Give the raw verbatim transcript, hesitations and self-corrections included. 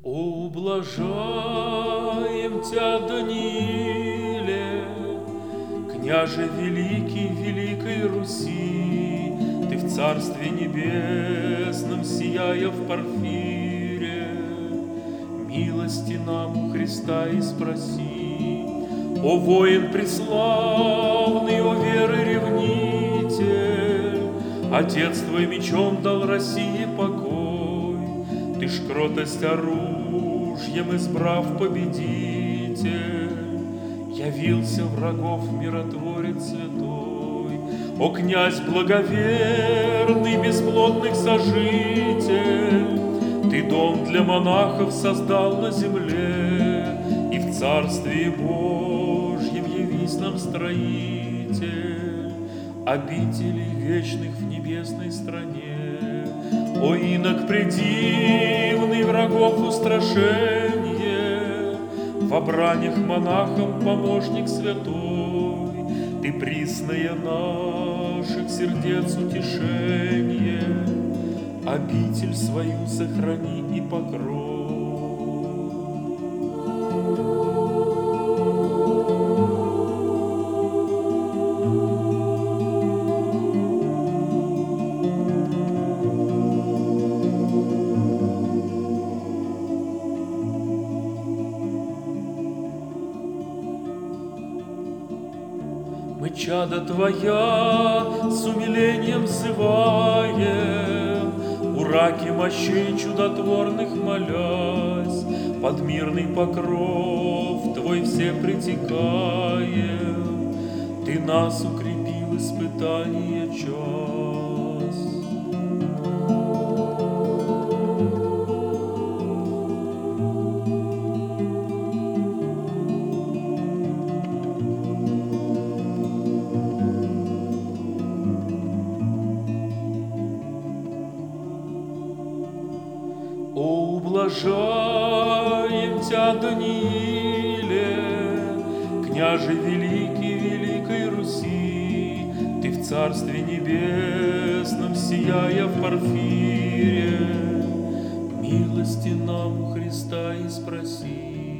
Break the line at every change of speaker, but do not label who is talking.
О, ублажаем Тя, Данииле, княже великий великой Руси, Ты в Царстве Небесном, сияя в парфире, милости нам у Христа и спроси. О, воин преславный, о, веры ревнитель, Отец Твой мечом дал России покой, Ты ж кротость оружием избрав победитель, явился врагов миротворец святой. О, князь благоверный, бесплодных сожитель, Ты дом для монахов создал на земле, И в Царстве Божьем явись нам строитель обителей вечных в небесной стране. О, инок предивный, врагов устрашенье, во бранях монахам помощник святой, Ты присная наших сердец утешенье, обитель свою сохрани и покрой. Мы, чадо Твоя, с умилением взываем, у раки мощей чудотворных молясь, под мирный покров Твой все притекаем. Ты нас укрепи в испытание час. О, ублажаем Тя, Данииле, княже великий великой Руси, Ты в Царстве Небесном, сияя в парфире, милости нам у Христа и спроси.